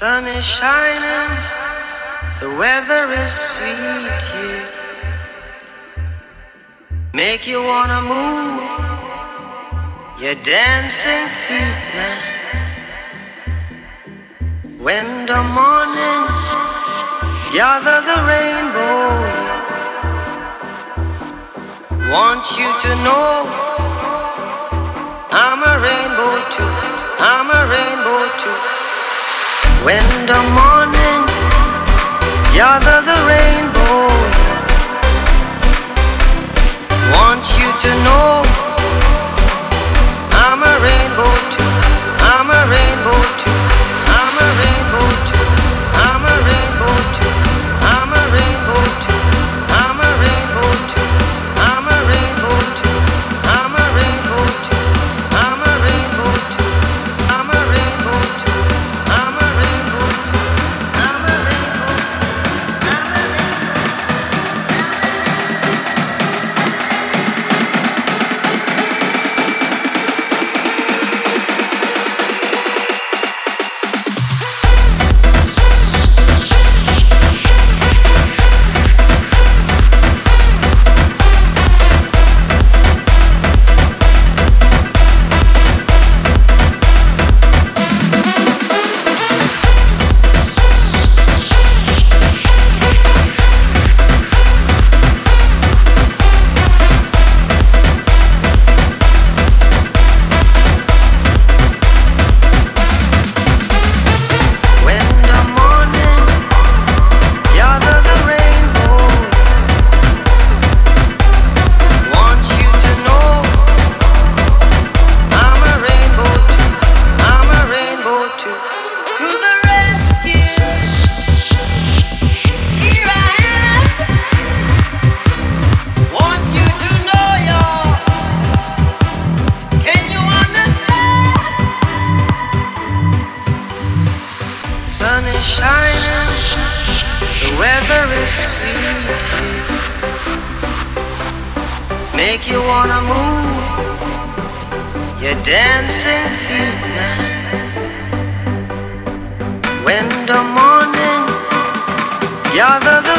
Sun is shining, the weather is sweet, yeah. Make you wanna move your dancing feet now. When the morning gather the rainbow, want you to know I'm a rainbow too, I'm a rainbow too. When the morning gather the rainbow, want you to know I'm a rainbow too, I'm a rainbow too, I'm a rainbow too, I'm a rainbow too, I'm a rainbow too, I'm a rainbow too, I'm a rainbow too, I'm a rainbow too, I'm a rainbow too, I'm a rainbow too, I'm a rainbow too, I'm a rainbow shining, the weather is sweet, yeah. Make you wanna move your dancing feet now. When the morning gather the